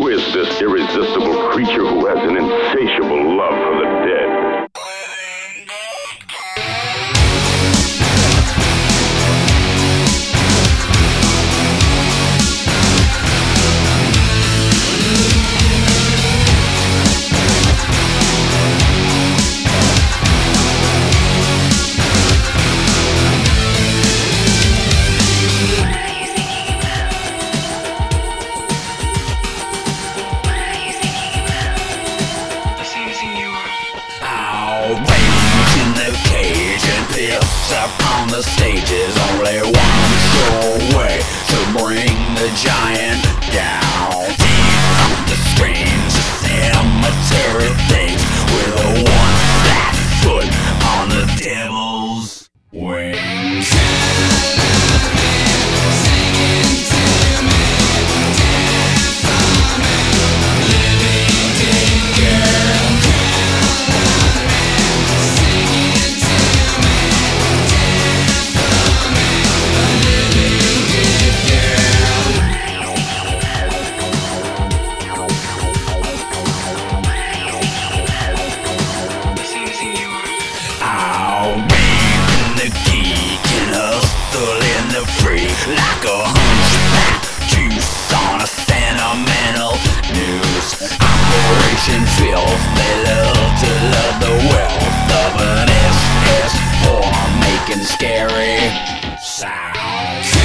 Who is this irresistible creature who has an insatiable love for the dead? Rage in the cage and piss up on the stage is only one sure way to bring the giant down. Deep from the strange cemetery things with a one flat foot on the devil's wings. Like a hunchback juice on a sentimental news operation filth. They love to love the wealth of an SS whore making scary sounds.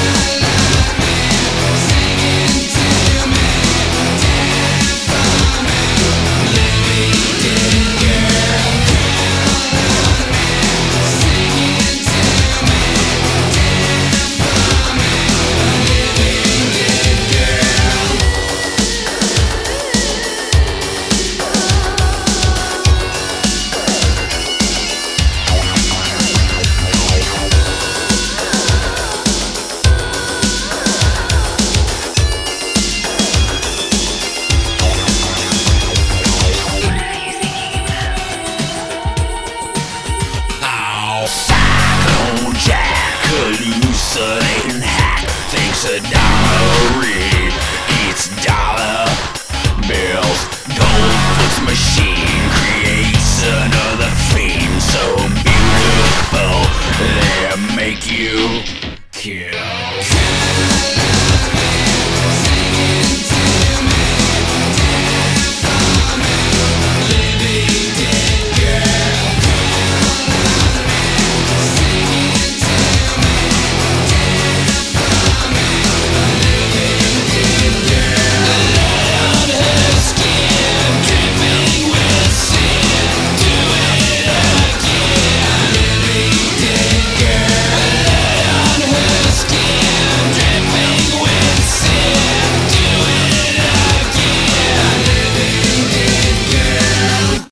Hallucinating hack thinks a dollar read eats dollar bills. Gold puts machine creates another theme so beautiful they make you kill.